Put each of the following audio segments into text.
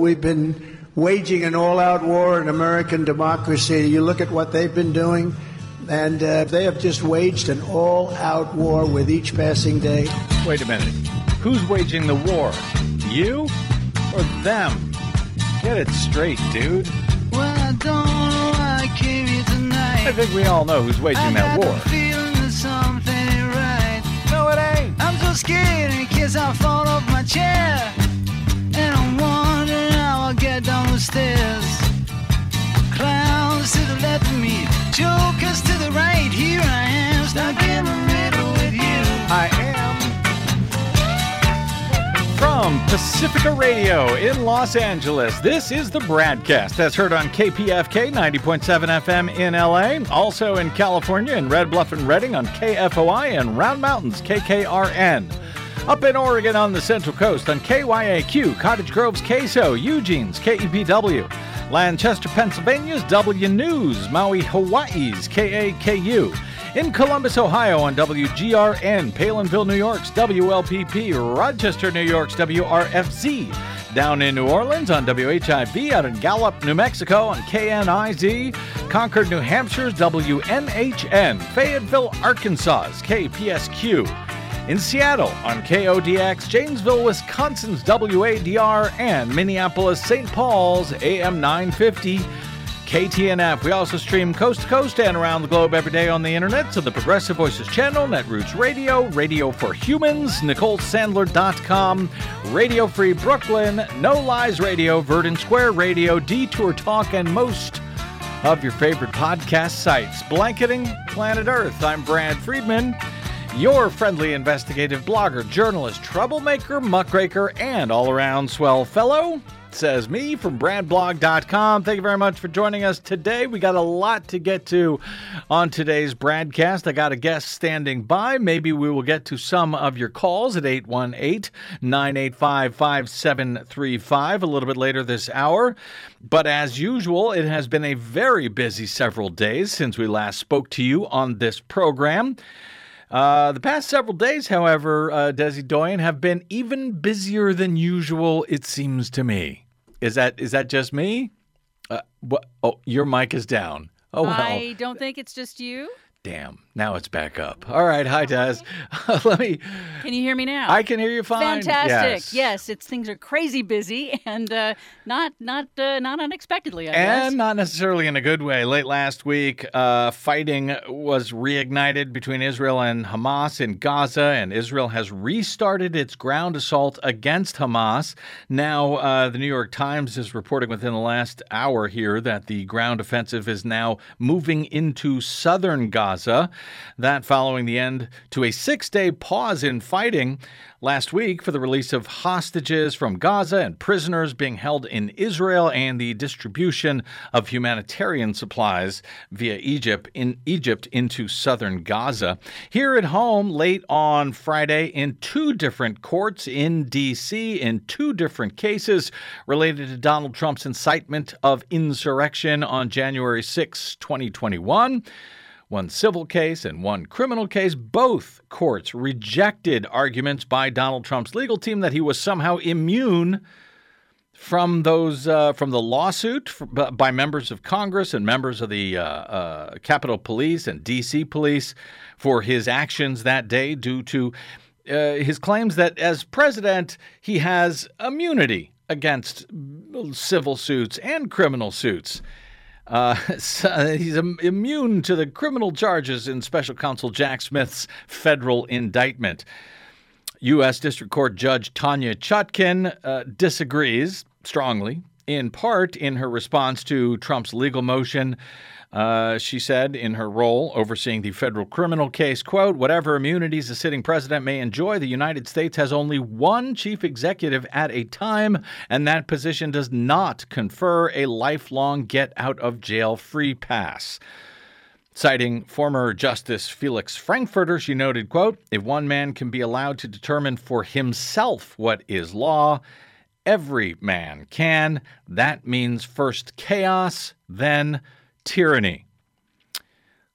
We've been waging an all-out war in American democracy. You look at what they've been doing, and they have just waged an all-out war with each passing day. Wait a minute. Who's waging the war? You or them? Get it straight, dude. Well, I don't know why I came here tonight. I think we all know who's waging that war. I got the feeling that something ain't right. No, it ain't. I'm so scared in case I fall off my chair. And I'm wondering how I'll get down the stairs. Clowns to the left of me, jokers to the right. Here I am, stuck in the middle with you. I am. From Pacifica Radio in Los Angeles, this is the Bradcast that's heard on KPFK 90.7 FM in LA, also in California in Red Bluff and Redding on KFOI and Round Mountains KKRN. Up in Oregon on the Central Coast on KYAQ, Cottage Grove's KSO, Eugene's KEPW, Lancaster, Pennsylvania's W News, Maui, Hawaii's KAKU, in Columbus, Ohio on WGRN, Palinville, New York's WLPP, Rochester, New York's WRFZ, down in New Orleans on WHIV, out in Gallup, New Mexico on KNIZ, Concord, New Hampshire's WNHN, Fayetteville, Arkansas's KPSQ, in Seattle on KODX, Janesville, Wisconsin's WADR, and Minneapolis, St. Paul's AM 950 KTNF. We also stream coast to coast and around the globe every day on the internet. So the Progressive Voices channel, Netroots Radio, Radio for Humans, NicoleSandler.com, Radio Free Brooklyn, No Lies Radio, Verdant Square Radio, Detour Talk, and most of your favorite podcast sites. Blanketing Planet Earth, I'm Brad Friedman, your friendly investigative blogger, journalist, troublemaker, muckraker, and all-around swell fellow. Says me from bradblog.com. Thank you very much for joining us today. We got a lot to get to on today's Bradcast. I got a guest standing by. Maybe we will get to some of your calls at 818-985-5735 a little bit later this hour. But as usual, it has been a very busy several days since we last spoke to you on this program. The past several days, however, Desi Doyen, have been even busier than usual, it seems to me. Is that just me? What? Oh, your mic is down. Oh, well. I don't think it's just you. Damn. Now it's back up. All right. Hi, Des. Can you hear me now? I can hear you fine. Fantastic. Yes, things are crazy busy and not unexpectedly, I guess. And not necessarily in a good way. Late last week, fighting was reignited between Israel and Hamas in Gaza, and Israel has restarted its ground assault against Hamas. Now, the New York Times is reporting within the last hour here that the ground offensive is now moving into southern Gaza. That following the end to a 6-day pause in fighting last week for the release of hostages from Gaza and prisoners being held in Israel and the distribution of humanitarian supplies via Egypt into southern Gaza. Here at home, late on Friday, in 2 different courts in D.C., in 2 different cases related to Donald Trump's incitement of insurrection on January 6, 2021. 1 civil case and 1 criminal case. Both courts rejected arguments by Donald Trump's legal team that he was somehow immune from the lawsuit by members of Congress and members of the Capitol Police and D.C. Police for his actions that day due to his claims that as president he has immunity against civil suits and criminal suits. He's immune to the criminal charges in Special Counsel Jack Smith's federal indictment. U.S. District Court Judge Tanya Chutkin disagrees strongly, in part in her response to Trump's legal motion. She said in her role overseeing the federal criminal case, quote, whatever immunities a sitting president may enjoy, the United States has only one chief executive at a time, and that position does not confer a lifelong get-out-of-jail-free pass. Citing former Justice Felix Frankfurter, she noted, quote, if one man can be allowed to determine for himself what is law, every man can. That means first chaos, then tyranny.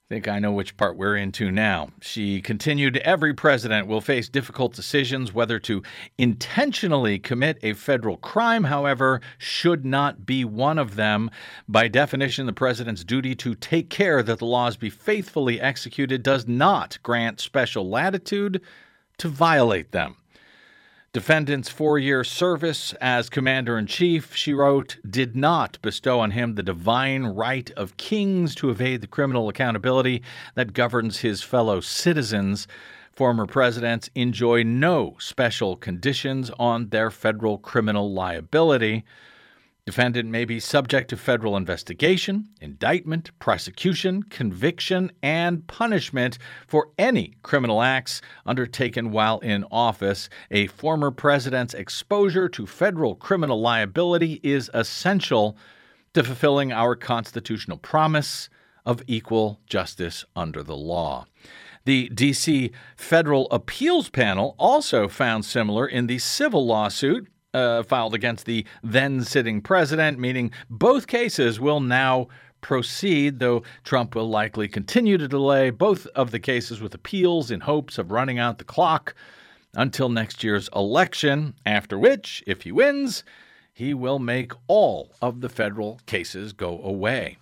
think I know which part we're into now. She continued, every president will face difficult decisions. Whether to intentionally commit a federal crime, however, should not be one of them. By definition, the president's duty to take care that the laws be faithfully executed does not grant special latitude to violate them. Defendant's 4-year service as commander-in-chief, she wrote, did not bestow on him the divine right of kings to evade the criminal accountability that governs his fellow citizens. Former presidents enjoy no special conditions on their federal criminal liability. Defendant may be subject to federal investigation, indictment, prosecution, conviction, and punishment for any criminal acts undertaken while in office. A former president's exposure to federal criminal liability is essential to fulfilling our constitutional promise of equal justice under the law. The D.C. Federal Appeals Panel also found similar in the civil lawsuit filed against the then-sitting president, meaning both cases will now proceed, though Trump will likely continue to delay both of the cases with appeals in hopes of running out the clock until next year's election, after which, if he wins, he will make all of the federal cases go away.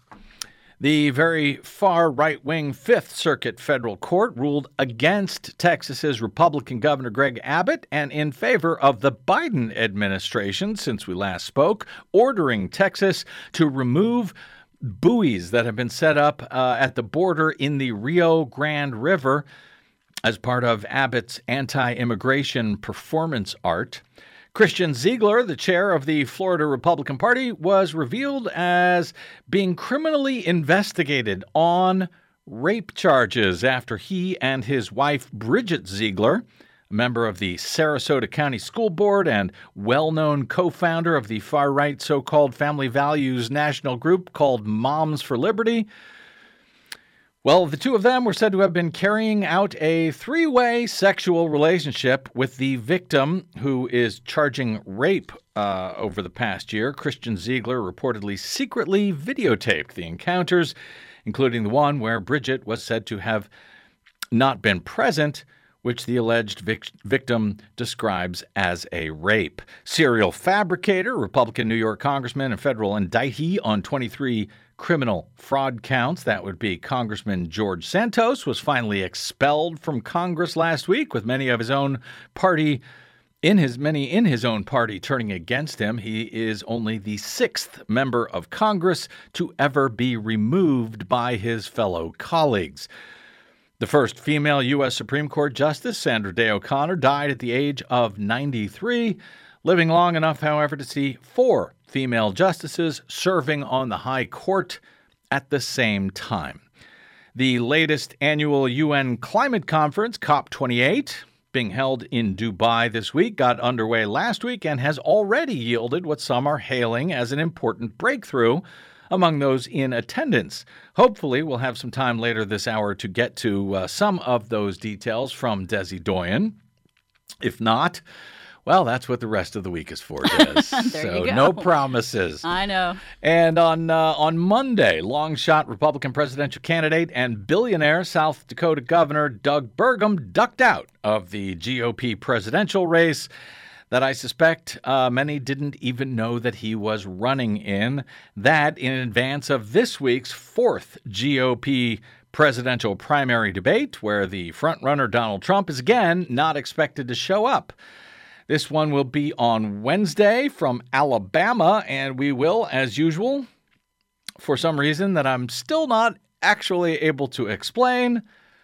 The very far right-wing Fifth Circuit Federal Court ruled against Texas's Republican Governor Greg Abbott and in favor of the Biden administration since we last spoke, ordering Texas to remove buoys that have been set up at the border in the Rio Grande River as part of Abbott's anti-immigration performance art. Christian Ziegler, the chair of the Florida Republican Party, was revealed as being criminally investigated on rape charges after he and his wife, Bridget Ziegler, a member of the Sarasota County School Board and well-known co-founder of the far-right so-called family values national group called Moms for Liberty. Well, the two of them were said to have been carrying out a 3-way sexual relationship with the victim, who is charging rape over the past year. Christian Ziegler reportedly secretly videotaped the encounters, including the one where Bridget was said to have not been present, which the alleged victim describes as a rape. Serial fabricator, Republican New York congressman, and federal indictee on 23 criminal fraud counts, that would be Congressman George Santos, was finally expelled from Congress last week, with many of his own party in his own party turning against him. He is only the 6th member of Congress to ever be removed by his fellow colleagues. The first female U.S. Supreme Court Justice, Sandra Day O'Connor, died at the age of 93, living long enough, however, to see 4 female justices serving on the High Court at the same time. The latest annual UN climate conference, COP28, being held in Dubai this week, got underway last week and has already yielded what some are hailing as an important breakthrough among those in attendance. Hopefully, we'll have some time later this hour to get to some of those details from Desi Doyen. If not, well, that's what the rest of the week is for, Des. So no promises. I know. And on Monday, long-shot Republican presidential candidate and billionaire South Dakota Governor Doug Burgum ducked out of the GOP presidential race that I suspect many didn't even know that he was running in. That in advance of this week's 4th GOP presidential primary debate, where the frontrunner Donald Trump is again not expected to show up. This one will be on Wednesday from Alabama, and we will, as usual, for some reason that I'm still not actually able to explain,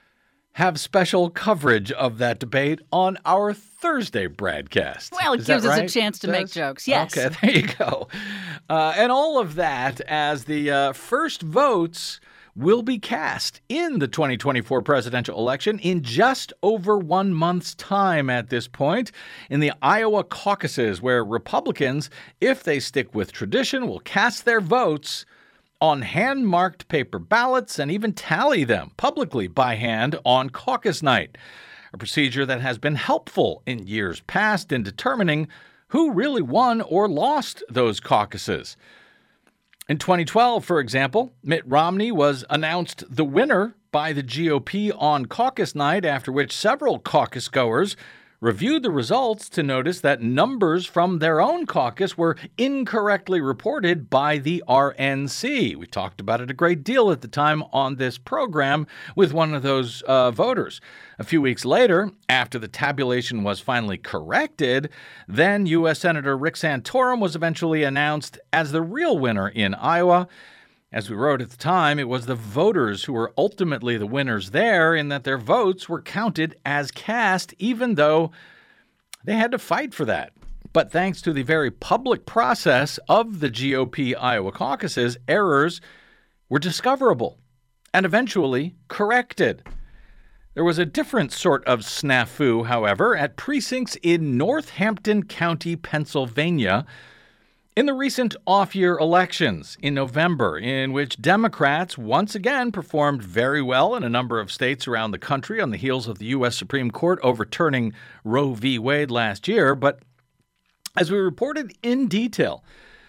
have special coverage of that debate on our Thursday broadcast. Well, it gives us a chance to make jokes. Yes. Okay, there you go. And all of that as the first votes will be cast in the 2024 presidential election in just over 1 month's time at this point in the Iowa caucuses, where Republicans, if they stick with tradition, will cast their votes on hand-marked paper ballots and even tally them publicly by hand on caucus night, a procedure that has been helpful in years past in determining who really won or lost those caucuses. In 2012, for example, Mitt Romney was announced the winner by the GOP on caucus night, after which several caucus goers reviewed the results to notice that numbers from their own caucus were incorrectly reported by the RNC. We talked about it a great deal at the time on this program with one of those voters. A few weeks later, after the tabulation was finally corrected, then U.S. Senator Rick Santorum was eventually announced as the real winner in Iowa. As we wrote at the time, it was the voters who were ultimately the winners there, in that their votes were counted as cast, even though they had to fight for that. But thanks to the very public process of the GOP Iowa caucuses, errors were discoverable and eventually corrected. There was a different sort of snafu, however, at precincts in Northampton County, Pennsylvania, in the recent off-year elections in November, in which Democrats once again performed very well in a number of states around the country on the heels of the U.S. Supreme Court overturning Roe v. Wade last year. But as we reported in detail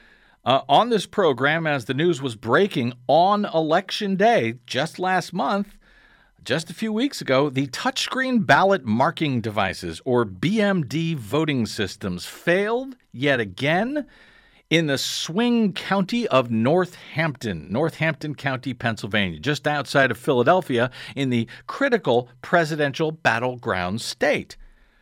on this program as the news was breaking on Election Day just last month, just a few weeks ago, the touchscreen ballot marking devices, or BMD voting systems, failed yet again in the swing county of Northampton County, Pennsylvania, just outside of Philadelphia, in the critical presidential battleground state.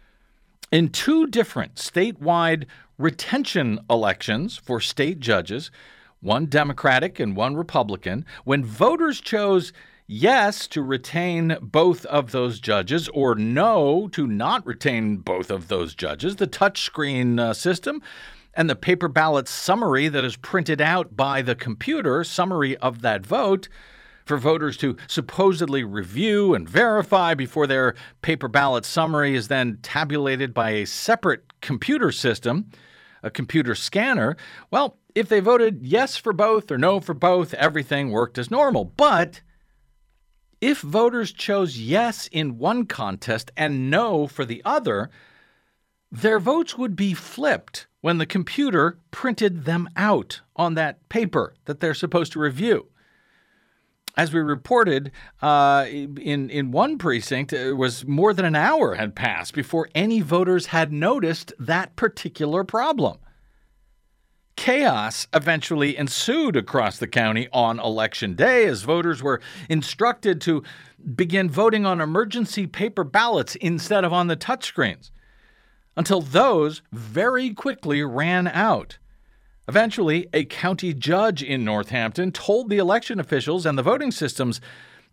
In two different statewide retention elections for state judges, one Democratic and one Republican, when voters chose yes to retain both of those judges or no to not retain both of those judges, the touchscreen system and the paper ballot summary that is printed out by the computer, summary of that vote, for voters to supposedly review and verify before their paper ballot summary is then tabulated by a separate computer system, a computer scanner. Well, if they voted yes for both or no for both, everything worked as normal. But if voters chose yes in one contest and no for the other, their votes would be flipped when the computer printed them out on that paper that they're supposed to review. As we reported, in one precinct, it was more than an hour had passed before any voters had noticed that particular problem. Chaos eventually ensued across the county on Election Day as voters were instructed to begin voting on emergency paper ballots instead of on the touchscreens, until those very quickly ran out. Eventually, a county judge in Northampton told the election officials and the voting systems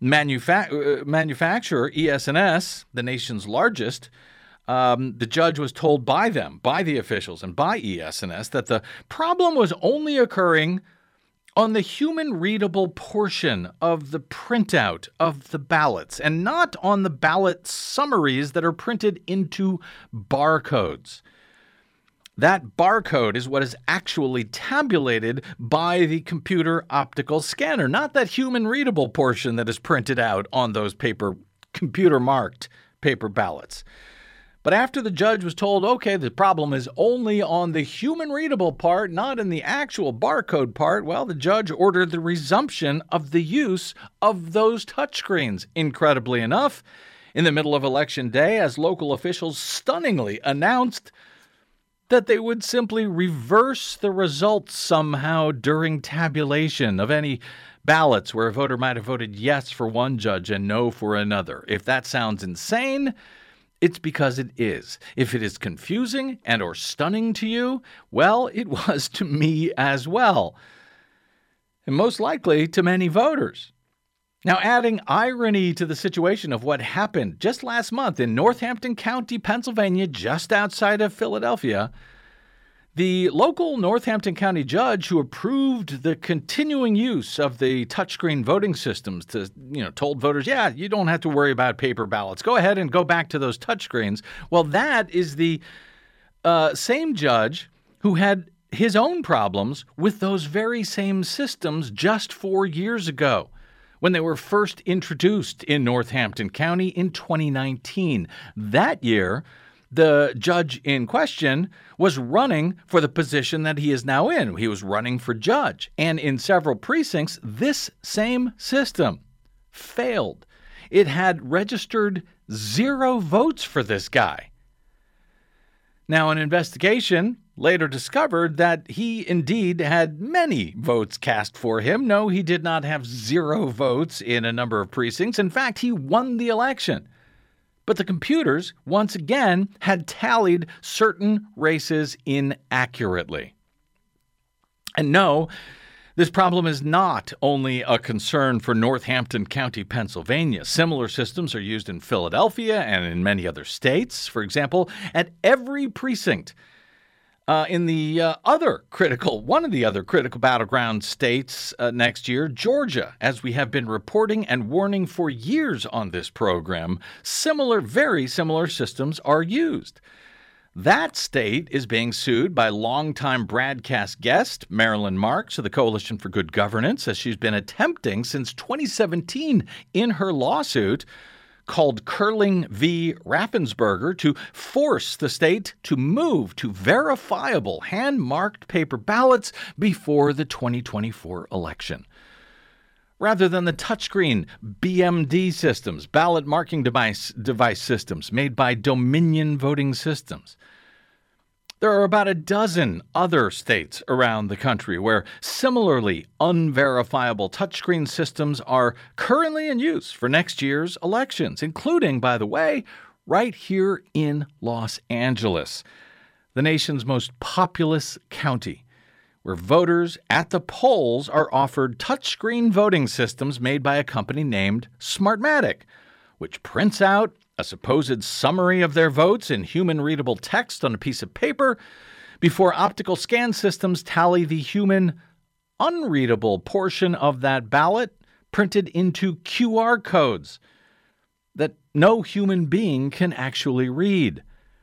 manufacturer, ES&S, the nation's largest, the judge was told by them, by the officials and by ES&S, that the problem was only occurring on the human-readable portion of the printout of the ballots and not on the ballot summaries that are printed into barcodes. That barcode is what is actually tabulated by the computer optical scanner, not that human-readable portion that is printed out on those computer-marked paper ballots. But after the judge was told, okay, the problem is only on the human-readable part, not in the actual barcode part, well, the judge ordered the resumption of the use of those touchscreens, incredibly enough, in the middle of Election Day, as local officials stunningly announced that they would simply reverse the results somehow during tabulation of any ballots where a voter might have voted yes for one judge and no for another. If that sounds insane, it's because it is. If it is confusing and or stunning to you, well, it was to me as well, and most likely to many voters. Now, adding irony to the situation of what happened just last month in Northampton County, Pennsylvania, just outside of Philadelphia, the local Northampton County judge who approved the continuing use of the touchscreen voting systems told voters, yeah, you don't have to worry about paper ballots. Go ahead and go back to those touchscreens. Well, that is the same judge who had his own problems with those very same systems just 4 years ago, when they were first introduced in Northampton County in 2019. That year, The judge in question was running for the position that he is now in. He was running for judge. And in several precincts, this same system failed. It had registered 0 votes for this guy. Now, an investigation later discovered that he indeed had many votes cast for him. No, he did not have 0 votes in a number of precincts. In fact, he won the election. But the computers, once again, had tallied certain races inaccurately. And no, this problem is not only a concern for Northampton County, Pennsylvania. Similar systems are used in Philadelphia and in many other states. For example, at every precinct in one of the other critical battleground states next year, Georgia, as we have been reporting and warning for years on this program, very similar systems are used. That state is being sued by longtime broadcast guest Marilyn Marks of the Coalition for Good Governance, as she's been attempting since 2017 in her lawsuit called Curling v. Raffensperger to force the state to move to verifiable hand-marked paper ballots before the 2024 election. Rather than the touchscreen BMD systems, ballot marking device systems made by Dominion Voting Systems. There are about a dozen other states around the country where similarly unverifiable touchscreen systems are currently in use for next year's elections, including, by the way, right here in Los Angeles, the nation's most populous county, where voters at the polls are offered touchscreen voting systems made by a company named Smartmatic, which prints out a supposed summary of their votes in human-readable text on a piece of paper before optical scan systems tally the human unreadable portion of that ballot printed into QR codes that no human being can actually read.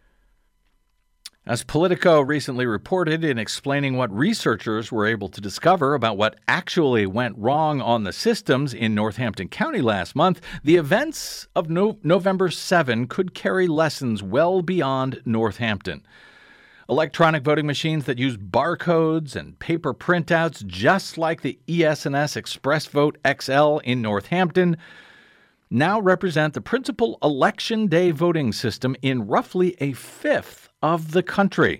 As Politico recently reported in explaining what researchers were able to discover about what actually went wrong on the systems in Northampton County last month, the events of November 7 could carry lessons well beyond Northampton. Electronic voting machines that use barcodes and paper printouts, just like the ES&S Express Vote XL in Northampton, now represent the principal election day voting system in roughly a fifth of the country.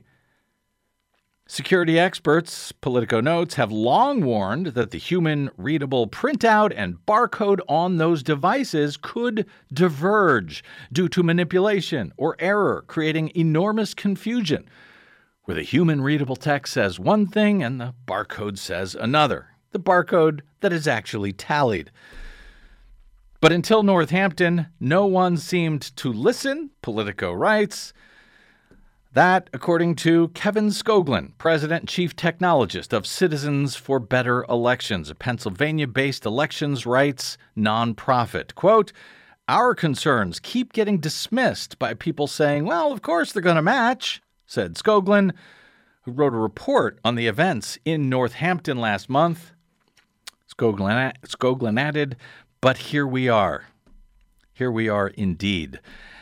Security experts, Politico notes, have long warned that the human-readable printout and barcode on those devices could diverge due to manipulation or error, creating enormous confusion, where the human-readable text says one thing and the barcode says another, the barcode that is actually tallied. But until Northampton, no one seemed to listen, Politico writes. That, according to Kevin Skoglund, President and Chief Technologist of Citizens for Better Elections, a Pennsylvania-based elections rights nonprofit. Quote, "Our concerns keep getting dismissed by people saying, well, of course they're going to match," said Skoglund, who wrote a report on the events in Northampton last month. Skoglund added, "But here we are. Here we are indeed."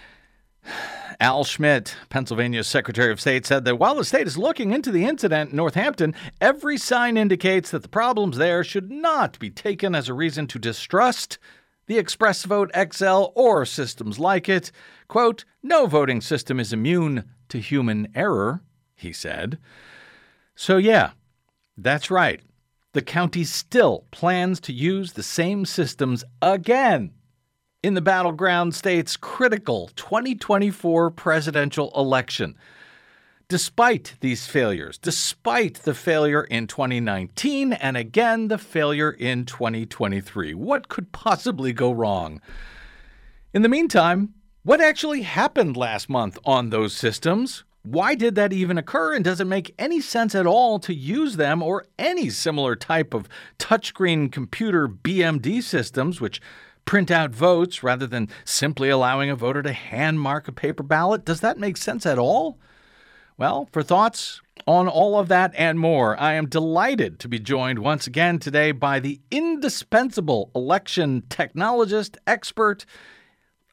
Al Schmidt, Pennsylvania's Secretary of State, said that while the state is looking into the incident in Northampton, every sign indicates that the problems there should not be taken as a reason to distrust the Express Vote XL or systems like it. Quote, "No voting system is immune to human error," he said. So yeah, that's right. The county still plans to use the same systems again in the battleground state's critical 2024 presidential election. Despite these failures, despite the failure in 2019 and again the failure in 2023, what could possibly go wrong? In the meantime, what actually happened last month on those systems? Why did that even occur? And does it make any sense at all to use them or any similar type of touchscreen computer BMD systems, which print out votes rather than simply allowing a voter to hand mark a paper ballot? Does that make sense at all? Well, for thoughts on all of that and more, I am delighted to be joined once again today by the indispensable election technologist, expert,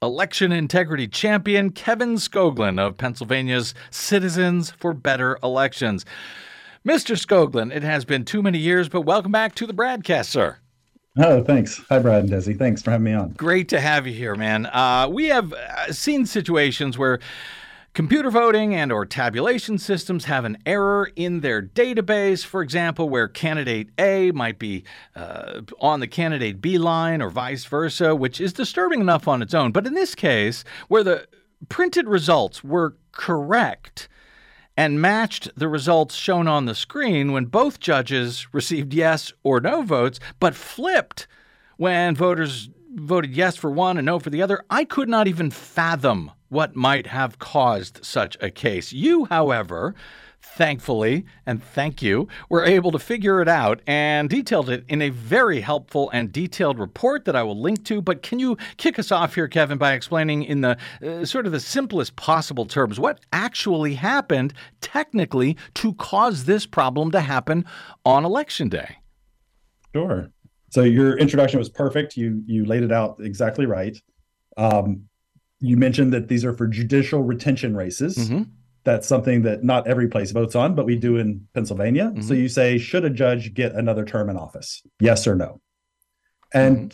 election integrity champion Kevin Skoglund of Pennsylvania's Citizens for Better Elections. Mr. Skoglund, it has been too many years, but welcome back to the BradCast, sir. Oh, thanks. Hi, Brad and Desi. Thanks for having me on. Great to have you here, man. We have seen situations where computer voting and or tabulation systems have an error in their database, for example, where candidate A might be on the candidate B line or vice versa, which is disturbing enough on its own. But in this case, where the printed results were correct and matched the results shown on the screen when both judges received yes or no votes, but flipped when voters voted yes for one and no for the other, I could not even fathom what might have caused such a case. You, however, thankfully, and thank you, were able to figure it out and detailed it in a very helpful and detailed report that I will link to. But can you kick us off here, Kevin, by explaining in the sort of the simplest possible terms what actually happened technically to cause this problem to happen on Election Day? Sure. So your introduction was perfect. You laid it out exactly right. You mentioned that these are for judicial retention races. Mm-hmm. That's something that not every place votes on, but we do in Pennsylvania. Mm-hmm. So you say, should a judge get another term in office? Yes or no? And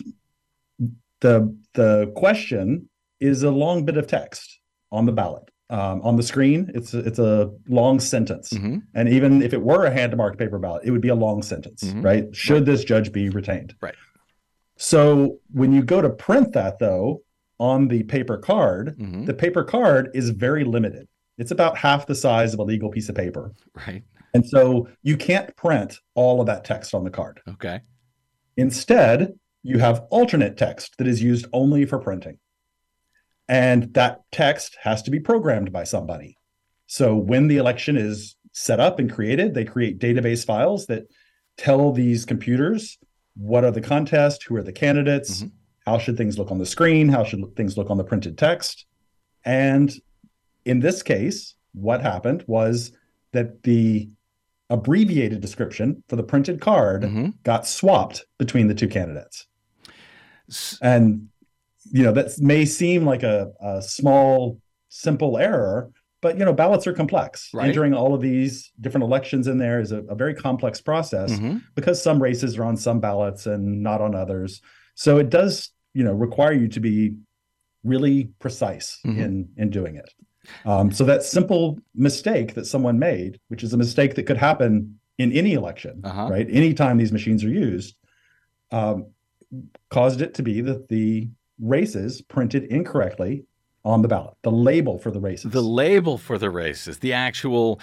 the question is a long bit of text on the ballot. On the screen, it's a long sentence. Mm-hmm. And even if it were a hand-marked paper ballot, it would be a long sentence, right? Should this judge be retained? Right. So when you go to print that, though, on the paper card, the paper card is very limited. It's about half the size of a legal piece of paper. Right. And so you can't print all of that text on the card. Okay. Instead, you have alternate text that is used only for printing. And that text has to be programmed by somebody. So when the election is set up and created, they create database files that tell these computers what are the contests, who are the candidates, how should things look on the screen, how should things look on the printed text. And in this case, what happened was that the abbreviated description for the printed card got swapped between the two candidates. And that may seem like a small, simple error, but, ballots are complex. Right. Entering all of these different elections in there is a very complex process because some races are on some ballots and not on others. So it does, require you to be really precise in doing it. So that simple mistake that someone made, which is a mistake that could happen in any election, right? Anytime these machines are used, caused it to be that the races printed incorrectly on the ballot, the label for the races. The label for the races, the actual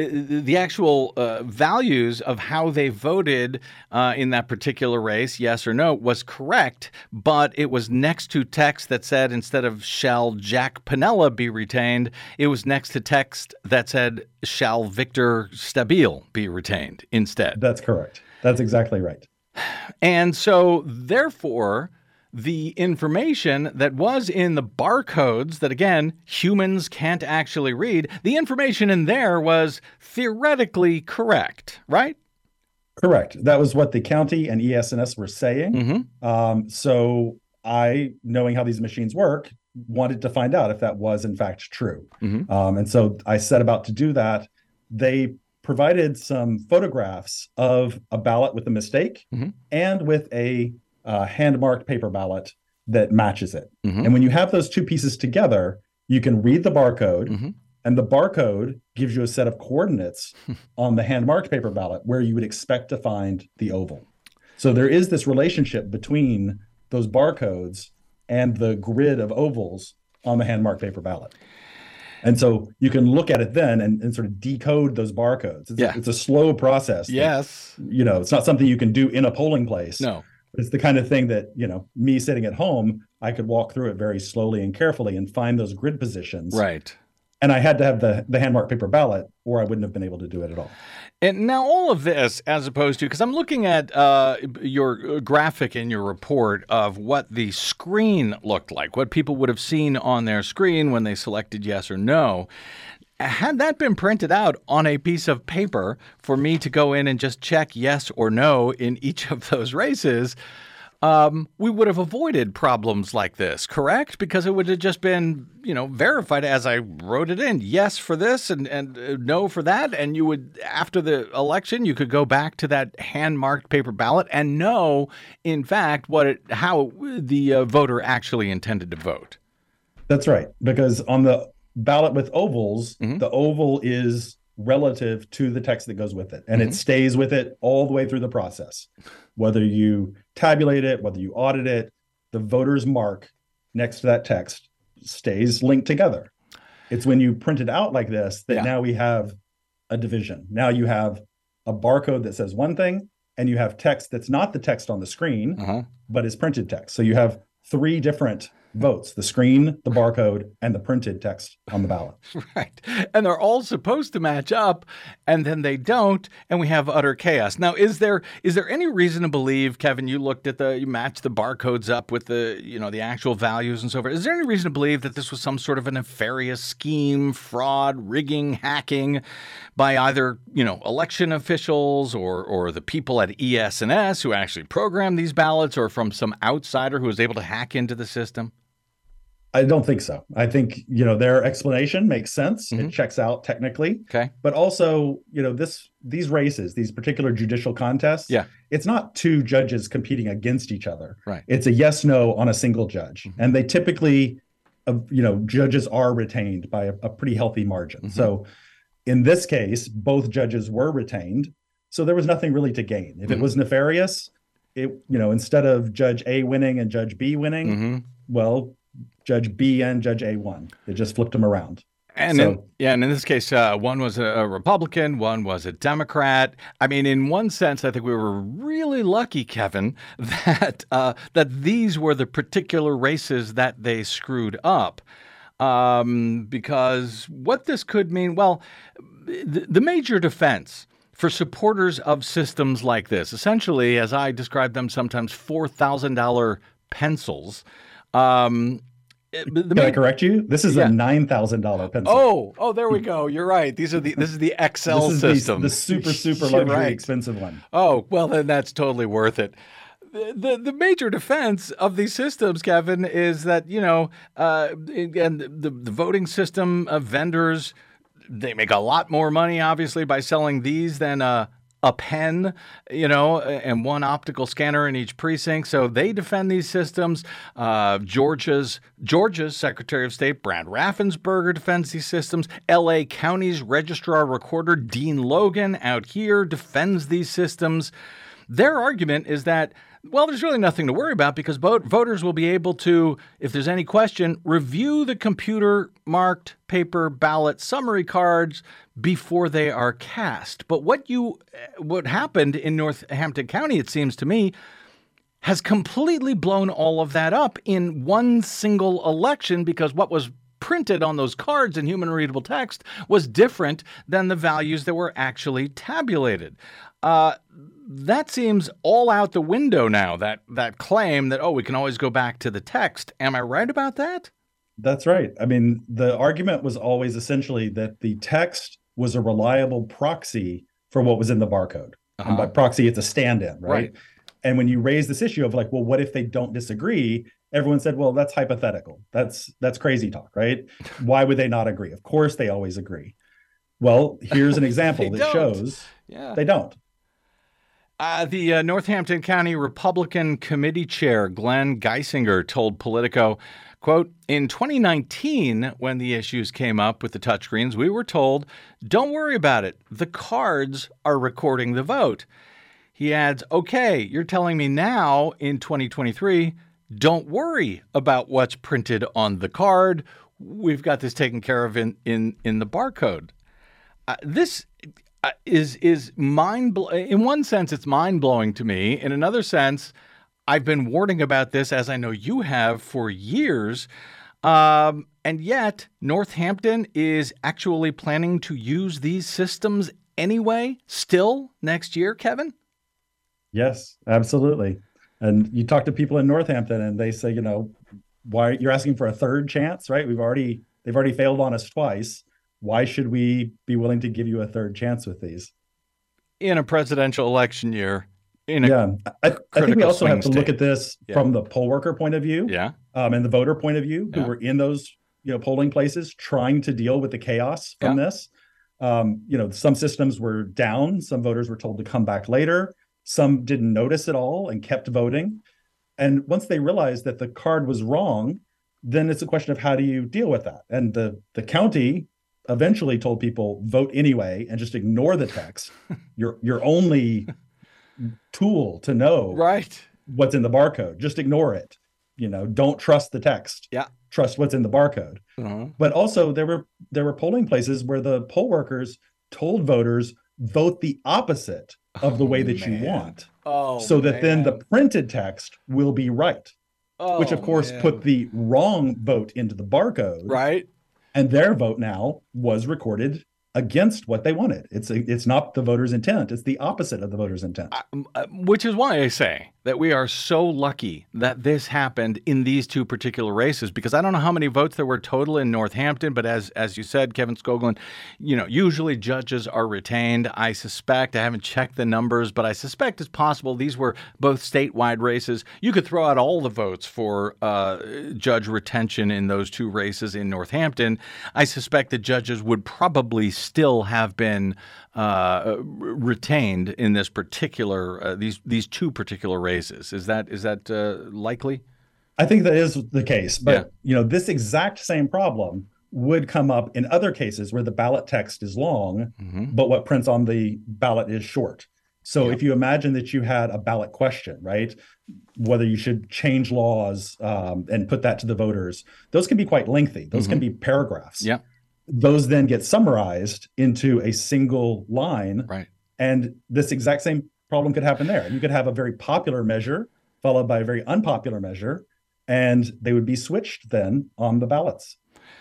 values of how they voted in that particular race, yes or no, was correct, but it was next to text that said instead of shall Jack Piniella be retained, it was next to text that said shall Victor Stabile be retained instead. That's correct. That's exactly right. And so, therefore, the information that was in the barcodes that, again, humans can't actually read, the information in there was theoretically correct, right? Correct. That was what the county and ES&S were saying. So I, knowing how these machines work, wanted to find out if that was, in fact, true. And so I set about to do that. They provided some photographs of a ballot with a mistake and with a hand-marked paper ballot that matches it. And when you have those two pieces together, you can read the barcode, and the barcode gives you a set of coordinates on the hand-marked paper ballot where you would expect to find the oval. So there is this relationship between those barcodes and the grid of ovals on the hand-marked paper ballot. And so you can look at it then and sort of decode those barcodes. It's a slow process. Yes. It's not something you can do in a polling place. No. It's the kind of thing that, me sitting at home, I could walk through it very slowly and carefully and find those grid positions. Right. And I had to have the hand-marked paper ballot or I wouldn't have been able to do it at all. And now all of this, as opposed to, because I'm looking at your graphic in your report of what the screen looked like, what people would have seen on their screen when they selected yes or no. Had that been printed out on a piece of paper for me to go in and just check yes or no in each of those races, we would have avoided problems like this, correct? Because it would have just been, verified as I wrote it in. Yes for this and no for that. And you would, after the election, you could go back to that hand-marked paper ballot and know, in fact, how the voter actually intended to vote. That's right. Because on the ballot with ovals, the oval is relative to the text that goes with it. And it stays with it all the way through the process. Whether you tabulate it, whether you audit it, the voter's mark next to that text stays linked together. It's when you print it out like this that now we have a division. Now you have a barcode that says one thing, and you have text that's not the text on the screen, but is printed text. So you have 3 different votes: the screen, the barcode, and the printed text on the ballot. Right. And they're all supposed to match up, and then they don't, and we have utter chaos. Now, is there any reason to believe, Kevin, you matched the barcodes up with the actual values and so forth. Is there any reason to believe that this was some sort of a nefarious scheme, fraud, rigging, hacking by either, election officials or the people at ES&S who actually programmed these ballots, or from some outsider who was able to hack into the system? I don't think so. I think, their explanation makes sense. It checks out technically. Okay. But also, these races, these particular judicial contests, it's not 2 judges competing against each other. Right. It's a yes-no on a single judge. And they typically, judges are retained by a pretty healthy margin. So in this case, both judges were retained. So there was nothing really to gain. If it was nefarious, instead of Judge A winning and Judge B winning, well, Judge B and Judge A won. They just flipped them around. And in this case, one was a Republican, one was a Democrat. I mean, in one sense, I think we were really lucky, Kevin, that these were the particular races that they screwed up. Because what this could mean, well, the major defense for supporters of systems like this, essentially, as I describe them sometimes, $4,000 pencils. Can I correct you? This is a $9,000 pencil. Oh, there we go. You're right. This is the XL system. The super luxury expensive one. Oh, well, then that's totally worth it. The major defense of these systems, Kevin, is that, and the voting system vendors, they make a lot more money, obviously, by selling these than a pen, and one optical scanner in each precinct. So they defend these systems. Georgia's Secretary of State, Brad Raffensperger, defends these systems. L.A. County's Registrar Recorder, Dean Logan, out here, defends these systems. Their argument is that, well, there's really nothing to worry about because voters will be able to, if there's any question, review the computer-marked paper ballot summary cards before they are cast. But what happened in Northampton County, it seems to me, has completely blown all of that up in one single election, because what was printed on those cards in human readable text was different than the values that were actually tabulated. That seems all out the window now, that claim that, we can always go back to the text. Am I right about that? That's right. I mean, the argument was always essentially that the text was a reliable proxy for what was in the barcode. And by proxy, it's a stand-in, right? And when you raise this issue of like, well, what if they don't disagree? Everyone said, well, that's hypothetical. That's crazy talk, right? Why would they not agree? Of course, they always agree. Well, here's an example that shows they don't. The Northampton County Republican Committee Chair, Glenn Geisinger, told Politico, quote, "In 2019, when the issues came up with the touchscreens, we were told, don't worry about it. The cards are recording the vote." He adds, okay, you're telling me now in 2023, don't worry about what's printed on the card. We've got this taken care of in the barcode. This is mind-blowing. In one sense, it's mind-blowing to me. In another sense, I've been warning about this, as I know you have, for years. And yet, Northampton is actually planning to use these systems anyway, still next year, Kevin? Yes, absolutely. And you talk to people in Northampton and they say, why you're asking for a third chance, right? They've already failed on us twice. Why should we be willing to give you a third chance with these? In a presidential election year, in a Yeah, I think we critical also have to swing look state. at this Yeah. from the poll worker point of view, Yeah. and the voter point of view, who Yeah. were in those polling places trying to deal with the chaos from this. Some systems were down, some voters were told to come back later, some didn't notice at all and kept voting. And once they realized that the card was wrong, then it's a question of how do you deal with that? And the county eventually told people vote anyway and just ignore the text. Your only tool to know Right. what's in the barcode, just ignore it. Don't trust the text. Yeah. Trust what's in the barcode. Uh-huh. But also there were polling places where the poll workers told voters vote the opposite of the way that you want, so that then the printed text will be right, which of course put the wrong vote into the barcode, right, and their vote now was recorded against what they wanted. It's not the voter's intent, it's the opposite of the voter's intent. Which is why I say that we are so lucky that this happened in these two particular races, because I don't know how many votes there were total in Northampton, but as you said, Kevin Skoglund, usually judges are retained. I haven't checked the numbers, but I suspect it's possible these were both statewide races. You could throw out all the votes for judge retention in those two races in Northampton. I suspect the judges would probably still have been retained in this particular these two particular races. Is that likely? I think that is the case, but this exact same problem would come up in other cases where the ballot text is long, but what prints on the ballot is short. So if you imagine that you had a ballot question, right, whether you should change laws and put that to the voters, those can be quite lengthy. Those can be paragraphs. Yeah. Those then get summarized into a single line. Right. And this exact same problem could happen there. You could have a very popular measure followed by a very unpopular measure, and they would be switched then on the ballots.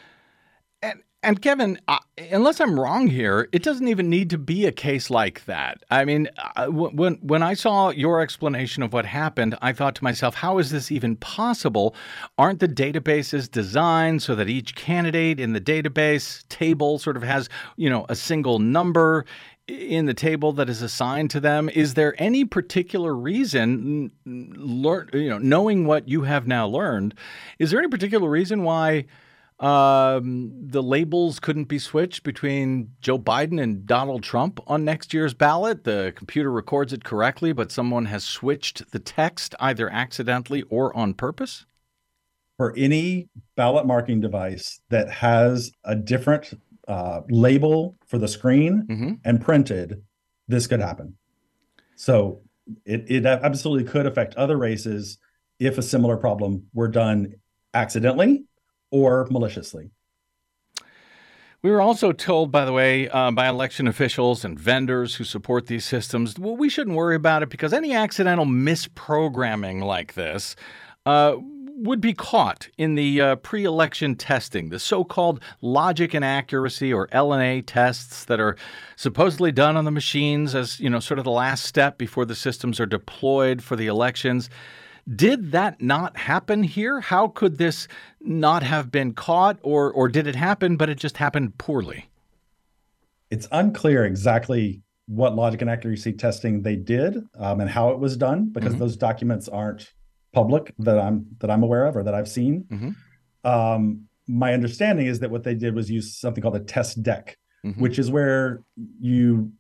And Kevin, unless I'm wrong here, it doesn't even need to be a case like that. I mean, when I saw your explanation of what happened, I thought to myself, how is this even possible? Aren't the databases designed so that each candidate in the database table sort of has, a single number in the table that is assigned to them? Is there any particular reason, knowing what you have now learned, is there any particular reason why the labels couldn't be switched between Joe Biden and Donald Trump on next year's ballot? The computer records it correctly, but someone has switched the text either accidentally or on purpose? For any ballot marking device that has a different label for the screen and printed, this could happen. So it absolutely could affect other races if a similar problem were done accidentally or maliciously. We were also told, by the way, by election officials and vendors who support these systems, well, we shouldn't worry about it because any accidental misprogramming like this would be caught in the pre-election testing, the so-called logic and accuracy, or LNA tests that are supposedly done on the machines as, sort of the last step before the systems are deployed for the elections. Did that not happen here? How could this not have been caught, or did it happen, but it just happened poorly? It's unclear exactly what logic and accuracy testing they did and how it was done, because those documents aren't public that I'm aware of or that I've seen. My understanding is that what they did was use something called a test deck, which is where you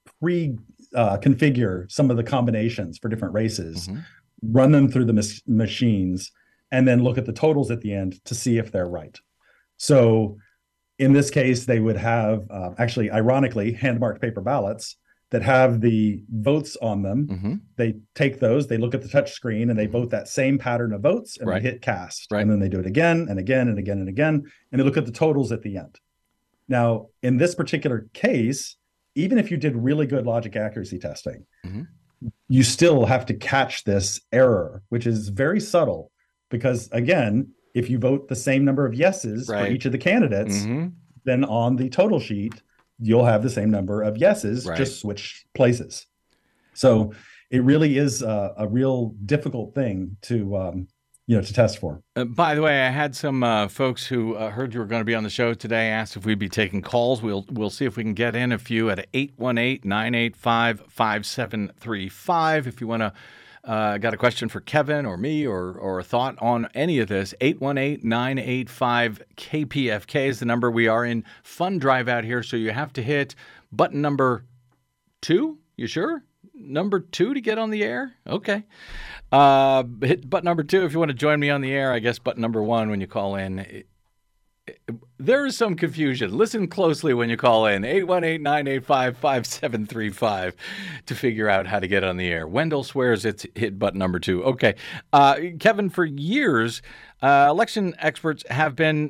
configure some of the combinations for different races, run them through the machines, and then look at the totals at the end to see if they're right. So in this case, they would have actually, ironically, hand-marked paper ballots that have the votes on them. They take those, they look at the touch screen, and they vote that same pattern of votes, and they hit cast. And then they do it again and again and again and again, and they look at the totals at the end. Now, in this particular case, even if you did really good logic accuracy testing, you still have to catch this error, which is very subtle, because again, if you vote the same number of yeses for each of the candidates, then on the total sheet, you'll have the same number of yeses, just switch places. So it really is a real difficult thing to to test for. By the way, I had some folks who heard you were going to be on the show today, asked if we'd be taking calls. We'll see if we can get in a few at 818-985-5735. If you want to got a question for Kevin or me or a thought on any of this, 818-985-KPFK is the number. We are in fund drive out here, so you have to hit button number 2. You sure? Number 2 to get on the air? Okay. Hit button number 2 if you want to join me on the air. I guess button number 1 when you call in. There is some confusion. Listen closely when you call in, 818-985-5735 to figure out how to get on the air. Wendell swears it's hit button number 2. Okay. Kevin, for years, election experts have been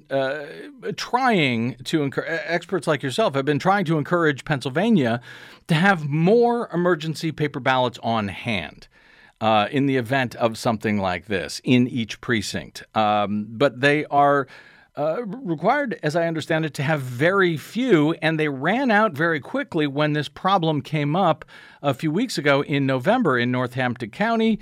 trying to experts like yourself have been trying to encourage Pennsylvania to have more emergency paper ballots on hand. In the event of something like this in each precinct. But they are required, as I understand it, to have very few, and they ran out very quickly when this problem came up a few weeks ago in November in Northampton County.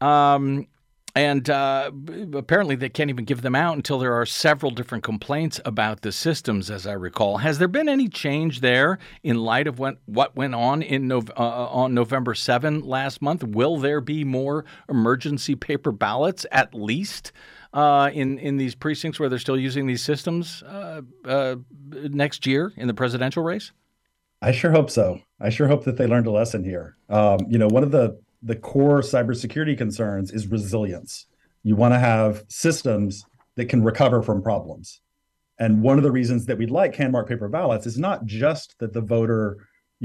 And apparently they can't even give them out until there are several different complaints about the systems, as I recall. Has there been any change there in light of what went on on November 7 last month? Will there be more emergency paper ballots, at least in these precincts where they're still using these systems next year in the presidential race? I sure hope so. I sure hope that they learned a lesson here. One of the core cybersecurity concerns is resilience. You want to have systems that can recover from problems. And one of the reasons that we'd like hand-marked paper ballots is not just that the voter,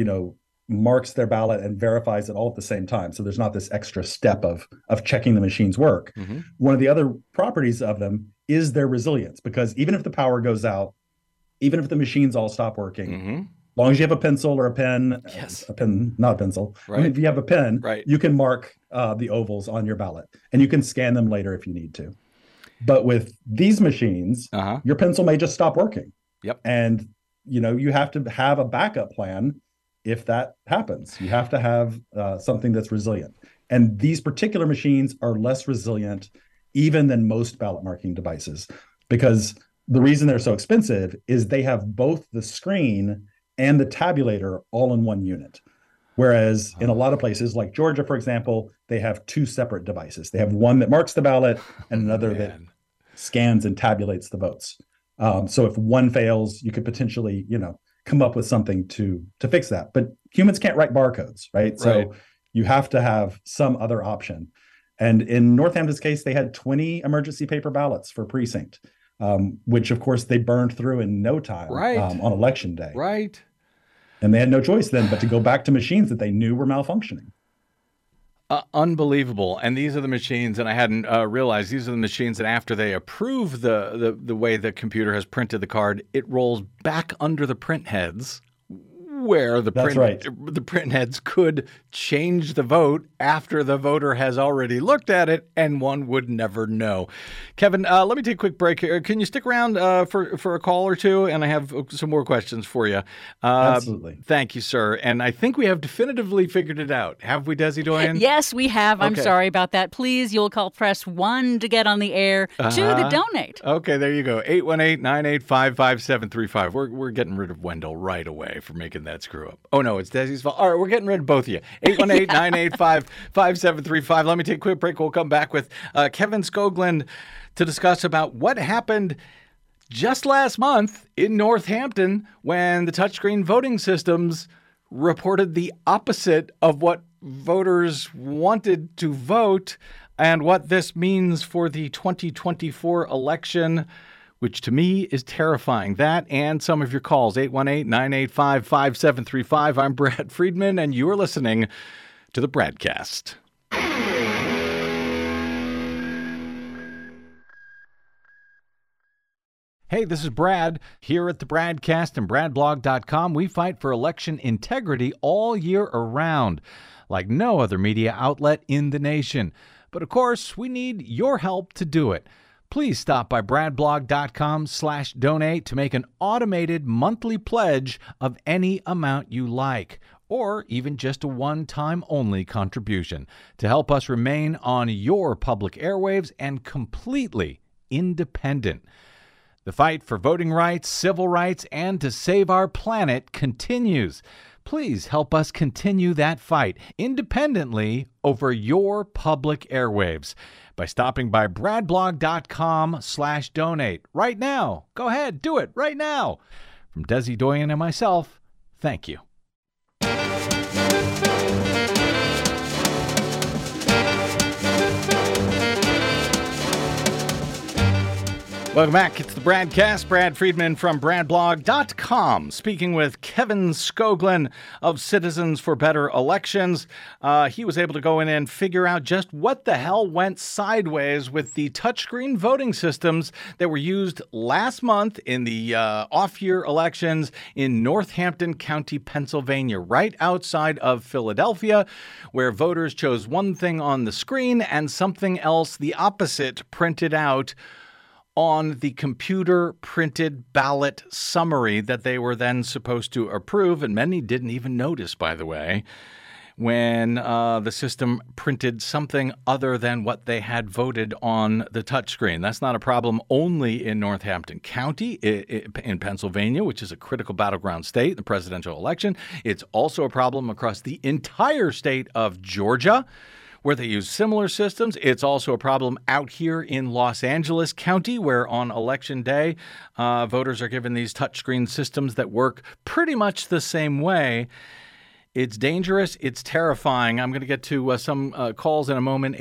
marks their ballot and verifies it all at the same time. So there's not this extra step of checking the machine's work. Mm-hmm. One of the other properties of them is their resilience, because even if the power goes out, even if the machines all stop working, mm-hmm. as long as you have a pencil or a pen, yes. A pen, not a pencil. Right. I mean, if you have a pen, right. you can mark the ovals on your ballot, and you can scan them later if you need to. But with these machines, your pencil may just stop working. Yep. And, you have to have a backup plan if that happens. You have to have something that's resilient. And these particular machines are less resilient even than most ballot marking devices, because the reason they're so expensive is they have both the screen and the tabulator all in one unit. Whereas in a lot of places like Georgia, for example, they have two separate devices. They have one that marks the ballot and another that scans and tabulates the votes. So if one fails, you could potentially, come up with something to fix that. But humans can't write barcodes, right? So you have to have some other option. And in Northampton's case, they had 20 emergency paper ballots for precinct, which of course they burned through in no time on election day. Right. And they had no choice then but to go back to machines that they knew were malfunctioning. Unbelievable. And these are the machines, and I hadn't realized, these are the machines that after they approve the way the computer has printed the card, it rolls back under the print heads, where the print heads could change the vote after the voter has already looked at it, and one would never know. Kevin, let me take a quick break here. Can you stick around for a call or two? And I have some more questions for you. Absolutely. Thank you, sir. And I think we have definitively figured it out. Have we, Desi Doyen? Yes, we have. I'm sorry about that. Please, you'll call press 1 to get on the air, 2 to donate. Okay, there you go. 818-985-5735. We're getting rid of Wendell right away for making that screw up. Oh, no, it's Desi's fault. All right, we're getting rid of both of you. 818-985-5735. Let me take a quick break. We'll come back with Kevin Skoglund to discuss about what happened just last month in Northampton when the touchscreen voting systems reported the opposite of what voters wanted to vote, and what this means for the 2024 election, which to me is terrifying. That and some of your calls, 818-985-5735. I'm Brad Friedman, and you're listening to the Bradcast. Hey, this is Brad. Here at the Bradcast and BradBlog.com, we fight for election integrity all year around, like no other media outlet in the nation. But of course, we need your help to do it. Please stop by bradblog.com/donate to make an automated monthly pledge of any amount you like. or even just a one-time only contribution to help us remain on your public airwaves and completely independent. The fight for voting rights, civil rights, and to save our planet continues. Please help us continue that fight independently over your public airwaves by stopping by bradblog.com/donate right now. Go ahead, do it right now. From Desi Doyen and myself, thank you. Welcome back. It's the Bradcast. Brad Friedman from bradblog.com, speaking with Kevin Skoglund of Citizens for Better Elections. He was able to go in and figure out just what the hell went sideways with the touchscreen voting systems that were used last month in the off-year elections in Northampton County, Pennsylvania, right outside of Philadelphia, where voters chose one thing on the screen and something else, the opposite, printed out on the computer-printed ballot summary that they were then supposed to approve, and many didn't even notice, by the way, when the system printed something other than what they had voted on the touchscreen. That's not a problem only in Northampton County in Pennsylvania, which is a critical battleground state in the presidential election. It's also a problem across the entire state of Georgia, where they use similar systems. It's also a problem out here in Los Angeles County, where on Election Day, voters are given these touchscreen systems that work pretty much the same way. It's dangerous. It's terrifying. I'm going to get to some calls in a moment.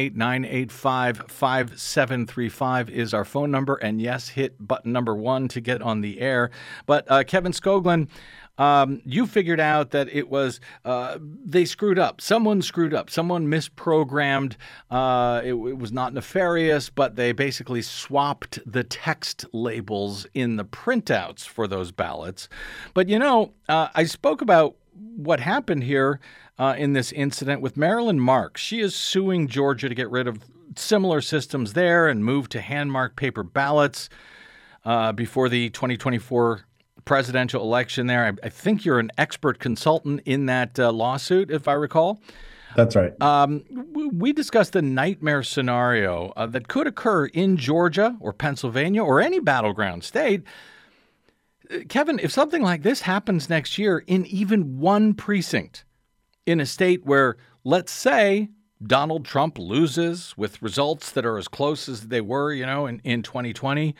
818-985-5735 is our phone number. And yes, hit button number 1 to get on the air. But Kevin Skoglund, you figured out that it was they screwed up. Someone screwed up. Someone misprogrammed. It was not nefarious, but they basically swapped the text labels in the printouts for those ballots. But, I spoke about what happened here in this incident with Marilyn Marks. She is suing Georgia to get rid of similar systems there and move to hand-marked paper ballots before the 2024 presidential election there. I think you're an expert consultant in that lawsuit, if I recall. That's right. We discussed the nightmare scenario that could occur in Georgia or Pennsylvania or any battleground state. Kevin, if something like this happens next year in even one precinct in a state where, let's say, Donald Trump loses with results that are as close as they were, in 2020,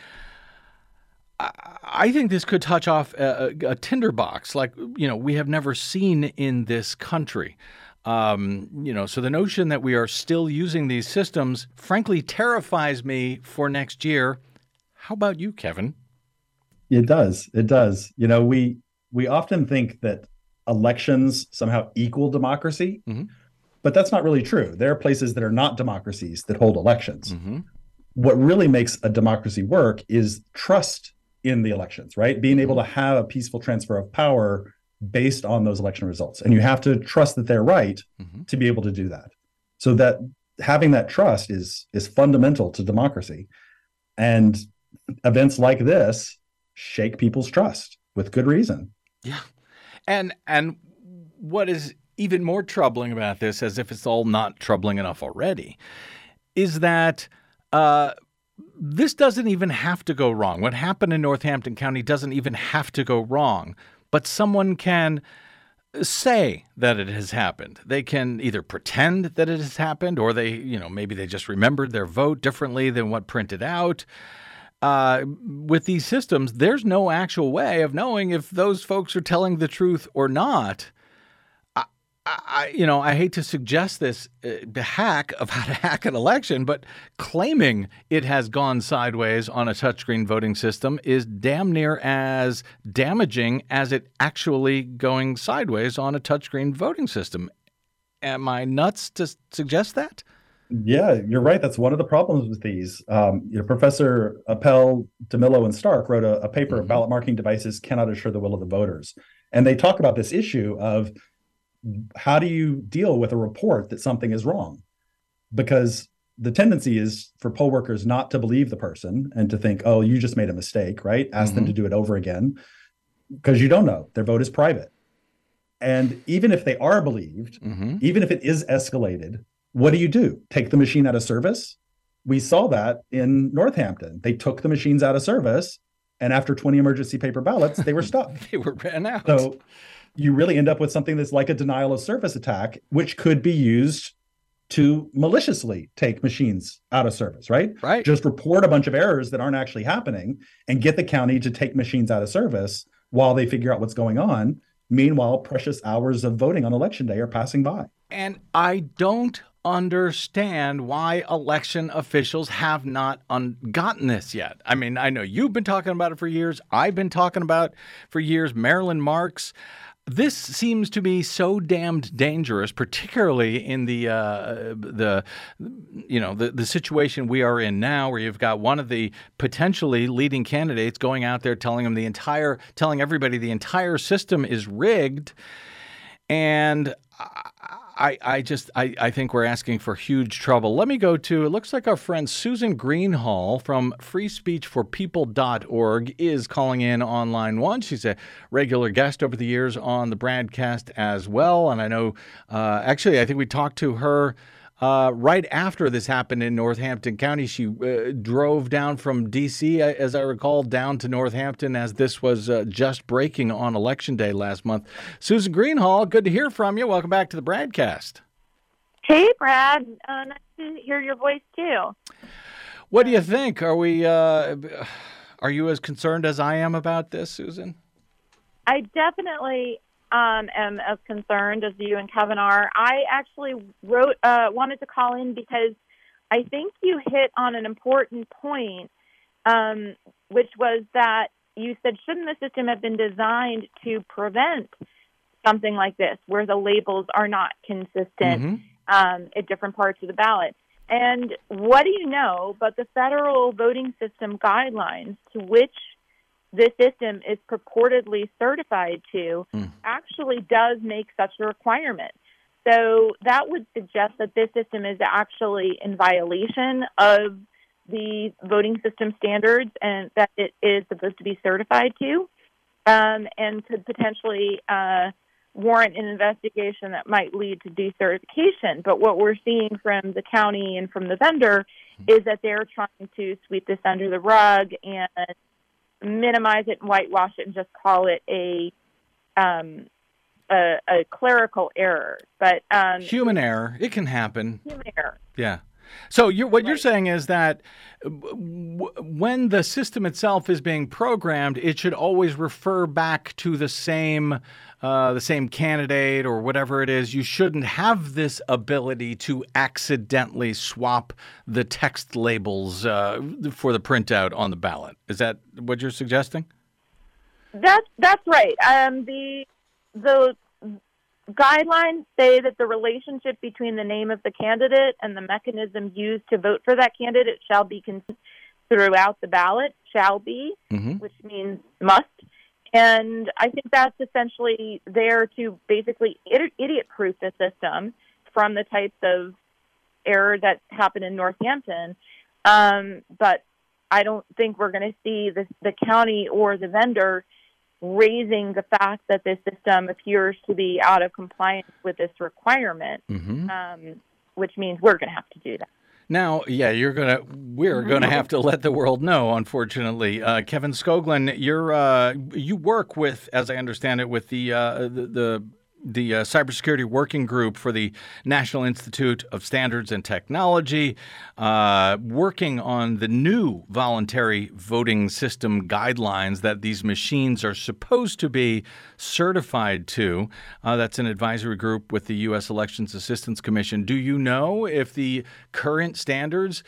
I think this could touch off a tinderbox like, we have never seen in this country. So the notion that we are still using these systems, frankly, terrifies me for next year. How about you, Kevin? It does. It does. We often think that elections somehow equal democracy, but that's not really true. There are places that are not democracies that hold elections. What really makes a democracy work is trust in the elections, right? Being able to have a peaceful transfer of power based on those election results. And you have to trust that they're right to be able to do that. So that having that trust is fundamental to democracy. And events like this shake people's trust with good reason. Yeah. And what is even more troubling about this, as if it's all not troubling enough already, is that this doesn't even have to go wrong. What happened in Northampton County doesn't even have to go wrong, but someone can say that it has happened. They can either pretend that it has happened, or maybe they just remembered their vote differently than what printed out. With these systems, there's no actual way of knowing if those folks are telling the truth or not. I hate to suggest this hack of how to hack an election, but claiming it has gone sideways on a touchscreen voting system is damn near as damaging as it actually going sideways on a touchscreen voting system. Am I nuts to suggest that? Yeah, you're right. That's one of the problems with these. Professor Appel, DeMillo, and Stark wrote a paper, Ballot Marking Devices Cannot Assure the Will of the Voters. And they talk about this issue of how do you deal with a report that something is wrong? Because the tendency is for poll workers not to believe the person and to think, oh, you just made a mistake, right? Ask them to do it over again, because you don't know. Their vote is private. And even if they are believed, even if it is escalated, what do? Take the machine out of service? We saw that in Northampton. They took the machines out of service, and after 20 emergency paper ballots, they were stuck. They were ran out. So you really end up with something that's like a denial of service attack, which could be used to maliciously take machines out of service, right? Right. Just report a bunch of errors that aren't actually happening and get the county to take machines out of service while they figure out what's going on. Meanwhile, precious hours of voting on election day are passing by. And I don't understand why election officials have not gotten this yet. I mean, I know you've been talking about it for years. I've been talking about it for years. Marilyn Marks. This seems to be so damned dangerous, particularly in the situation we are in now, where you've got one of the potentially leading candidates going out there telling everybody the entire system is rigged, and I think we're asking for huge trouble. Let me go to, it looks like our friend Susan Greenhall from freespeechforpeople.org is calling in on line one. She's a regular guest over the years on the broadcast as well. And I know, actually, I think we talked to her right after this happened in Northampton County. She drove down from D.C., as I recall, down to Northampton as this was just breaking on Election Day last month. Susan Greenhall, good to hear from you. Welcome back to the broadcast. Hey, Brad. Nice to hear your voice, too. What do you think? Are you as concerned as I am about this, Susan? I definitely am as concerned as you and Kevin are. I actually wanted to call in because I think you hit on an important point, which was that you said, shouldn't the system have been designed to prevent something like this, where the labels are not consistent at different parts of the ballot? And what do you know, but the federal voting system guidelines to which this system is purportedly certified to actually does make such a requirement. So that would suggest that this system is actually in violation of the voting system standards and that it is supposed to be certified to, and could potentially warrant an investigation that might lead to decertification. But what we're seeing from the county and from the vendor is that they're trying to sweep this under the rug and minimize it and whitewash it and just call it a clerical error. But human error, it can happen. Human error. Yeah. So you're saying is that when the system itself is being programmed, it should always refer back to the same candidate or whatever it is. You shouldn't have this ability to accidentally swap the text labels for the printout on the ballot. Is that what you're suggesting? That's right. The guidelines say that the relationship between the name of the candidate and the mechanism used to vote for that candidate shall be consistent throughout the ballot, shall be, which means must. And I think that's essentially there to basically idiot-proof the system from the types of error that happened in Northampton. But I don't think we're going to see the county or the vendor raising the fact that this system appears to be out of compliance with this requirement, which means we're going to have to do that. Now, yeah, we're gonna have to let the world know. Unfortunately, Kevin Skoglund, you work with, as I understand it, with the cybersecurity working group for the National Institute of Standards and Technology, working on the new voluntary voting system guidelines that these machines are supposed to be certified to. That's an advisory group with the U.S. Elections Assistance Commission. Do you know if the current standards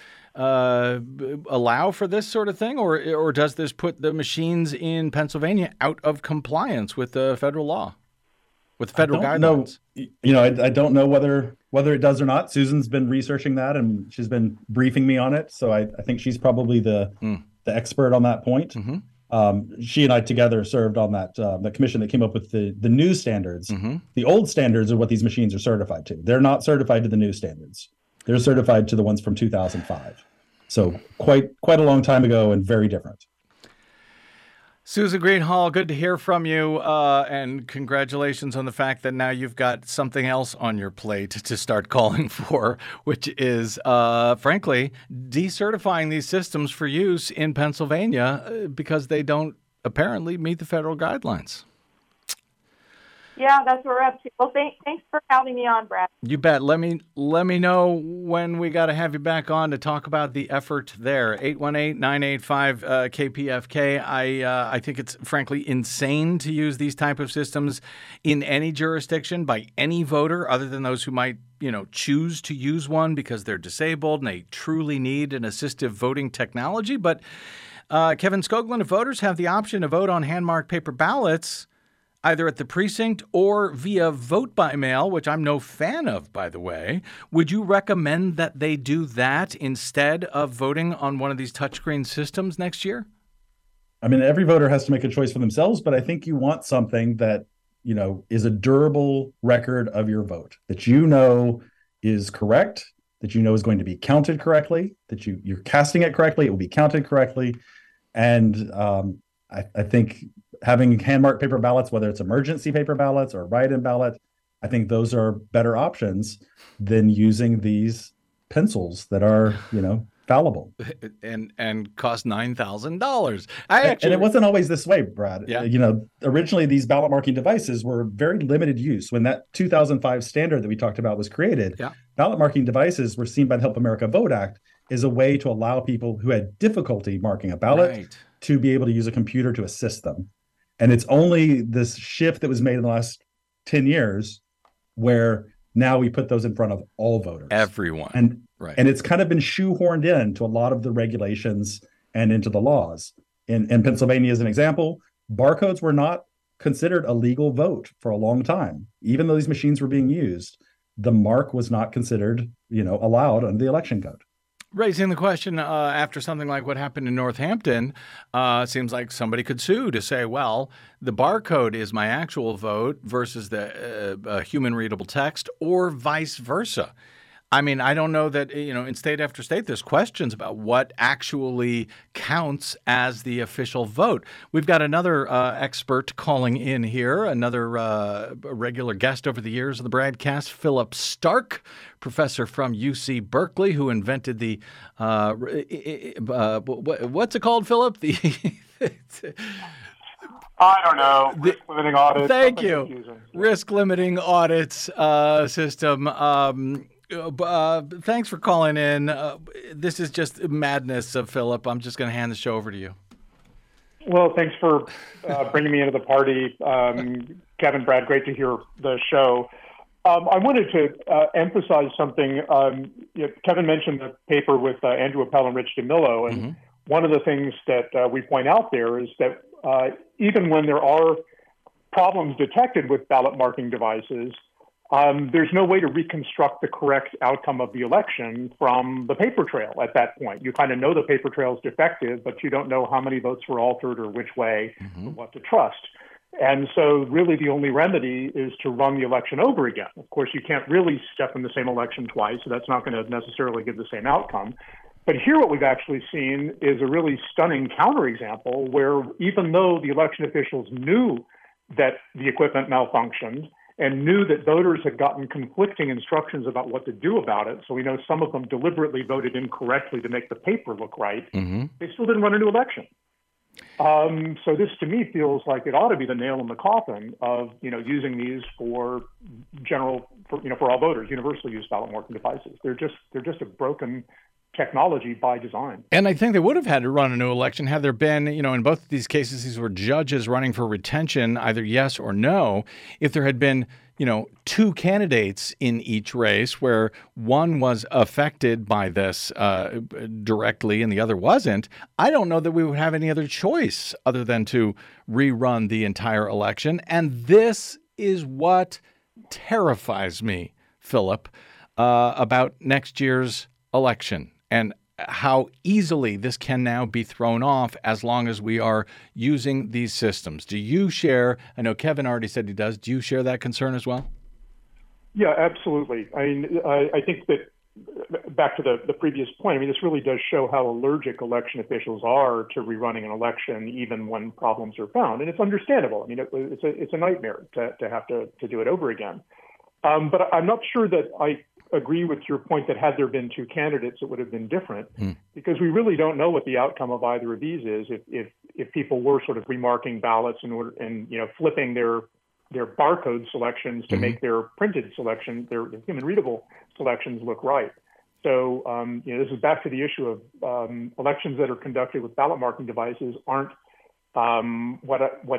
allow for this sort of thing, or does this put the machines in Pennsylvania out of compliance with the federal law? With federal guidelines? I don't know whether it does or not. Susan's been researching that, and she's been briefing me on it. So I think she's probably the expert on that point. She and I together served on the commission that came up with the new standards. The old standards are what these machines are certified to. They're not certified to the new standards. They're certified to the ones from 2005. So quite a long time ago and very different. Susan Greenhalgh, good to hear from you, and congratulations on the fact that now you've got something else on your plate to start calling for, which is, frankly, decertifying these systems for use in Pennsylvania because they don't apparently meet the federal guidelines. Yeah, that's what we're up to. Well, thanks for having me on, Brad. You bet. Let me know when we got to have you back on to talk about the effort there. 818-985-KPFK. I think it's frankly insane to use these type of systems in any jurisdiction by any voter other than those who might, choose to use one because they're disabled and they truly need an assistive voting technology. But Kevin Skoglund, if voters have the option to vote on hand-marked paper ballots, either at the precinct or via vote by mail, which I'm no fan of, by the way, would you recommend that they do that instead of voting on one of these touchscreen systems next year? I mean, every voter has to make a choice for themselves, but I think you want something that, is a durable record of your vote, that is correct, that is going to be counted correctly, that you're casting it correctly, it will be counted correctly. And I think having hand-marked paper ballots, whether it's emergency paper ballots or write-in ballot, I think those are better options than using these pencils that are, fallible and cost $9,000. And it wasn't always this way, Brad. Yeah. Originally these ballot marking devices were very limited use. When that 2005 standard that we talked about was created, ballot marking devices were seen by the Help America Vote Act as a way to allow people who had difficulty marking a ballot to be able to use a computer to assist them. And it's only this shift that was made in the last 10 years where now we put those in front of all voters. Everyone. And it's kind of been shoehorned into a lot of the regulations and into the laws. In Pennsylvania, as an example, barcodes were not considered a legal vote for a long time. Even though these machines were being used, the mark was not considered, allowed under the election code. Raising the question after something like what happened in Northampton, seems like somebody could sue to say, well, the barcode is my actual vote versus the human readable text, or vice versa. I mean, I don't know that, in state after state, there's questions about what actually counts as the official vote. We've got another expert calling in here, another regular guest over the years of the broadcast, Philip Stark, professor from UC Berkeley, who invented the, what's it called, Philip? I don't know. Risk limiting audits. Thank you. Risk limiting audits system. Thanks for calling in. This is just madness of Philip. I'm just going to hand the show over to you. Well, thanks for bringing me into the party. Kevin, Brad, great to hear the show. I wanted to emphasize something. Kevin mentioned the paper with Andrew Appel and Rich DeMillo, and one of the things that we point out there is that even when there are problems detected with ballot marking devices, there's no way to reconstruct the correct outcome of the election from the paper trail at that point. You kind of know the paper trail is defective, but you don't know how many votes were altered or which way or what to trust. And so really the only remedy is to run the election over again. Of course, you can't really step in the same election twice, so that's not going to necessarily give the same outcome. But here what we've actually seen is a really stunning counterexample where even though the election officials knew that the equipment malfunctioned and knew that voters had gotten conflicting instructions about what to do about it, so we know some of them deliberately voted incorrectly to make the paper look right, they still didn't run a new election. So this to me feels like it ought to be the nail in the coffin of, using these for all voters, universal use ballot marking devices. They're just a broken technology by design. And I think they would have had to run a new election had there been, in both of these cases, these were judges running for retention, either yes or no. If there had been, two candidates in each race where one was affected by this directly and the other wasn't, I don't know that we would have any other choice other than to rerun the entire election. And this is what terrifies me, Philip, about next year's election. And how easily this can now be thrown off as long as we are using these systems. Do you share, I know Kevin already said he does, do you share that concern as well? Yeah, absolutely. I mean, I think that back to the previous point, I mean, this really does show how allergic election officials are to rerunning an election, even when problems are found. And it's understandable. I mean, it's a nightmare to have to do it over again. But I'm not sure that I agree with your point that had there been two candidates, it would have been different, because we really don't know what the outcome of either of these is. If people were sort of remarking ballots and flipping their barcode selections to make their printed selection, their human readable selections look right. So this is back to the issue of elections that are conducted with ballot marking devices aren't what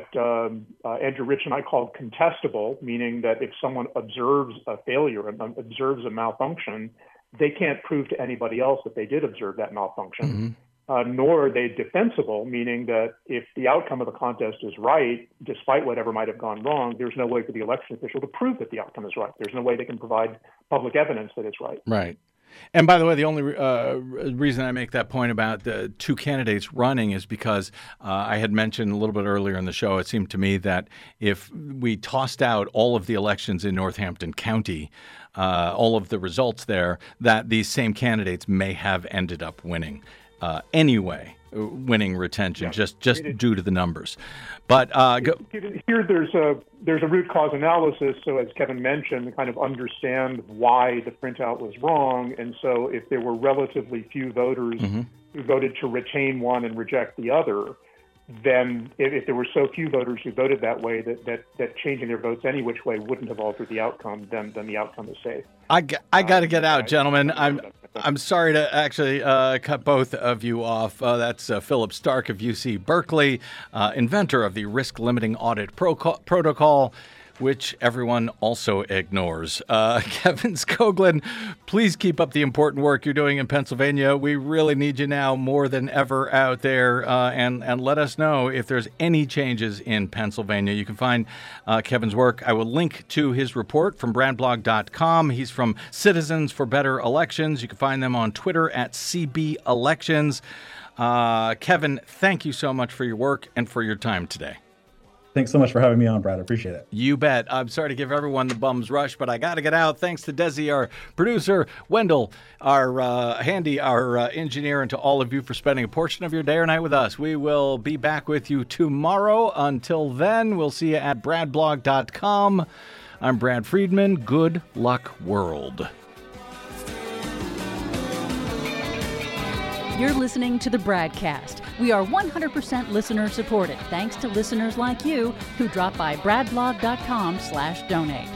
Andrew Rich and I called contestable, meaning that if someone observes a failure and observes a malfunction, they can't prove to anybody else that they did observe that malfunction. Nor are they defensible, meaning that if the outcome of the contest is right, despite whatever might have gone wrong, there's no way for the election official to prove that the outcome is right. There's no way they can provide public evidence that it's right. Right. And by the way, the only reason I make that point about the two candidates running is because I had mentioned a little bit earlier in the show, it seemed to me that if we tossed out all of the elections in Northampton County, all of the results there, that these same candidates may have ended up winning. Anyway, winning retention just due to the numbers. But here there's a root cause analysis. So as Kevin mentioned, to kind of understand why the printout was wrong. And so if there were relatively few voters who voted to retain one and reject the other, then if there were so few voters who voted that way that changing their votes any which way wouldn't have altered the outcome, then the outcome is safe. I got to get out, gentlemen. I'm sorry to actually cut both of you off. That's Philip Stark of UC Berkeley, inventor of the risk-limiting audit protocol, which everyone also ignores. Kevin Skoglund, please keep up the important work you're doing in Pennsylvania. We really need you now more than ever out there, and let us know if there's any changes in Pennsylvania. You can find Kevin's work. I will link to his report from bradblog.com. He's from Citizens for Better Elections. You can find them on Twitter at CB Elections. Kevin, thank you so much for your work and for your time today. Thanks so much for having me on, Brad. I appreciate it. You bet. I'm sorry to give everyone the bum's rush, but I got to get out. Thanks to Desi, our producer, Wendell, our Handy, our engineer, and to all of you for spending a portion of your day or night with us. We will be back with you tomorrow. Until then, we'll see you at bradblog.com. I'm Brad Friedman. Good luck, world. You're listening to the Bradcast. We are 100% listener supported, thanks to listeners like you who drop by bradblog.com/donate.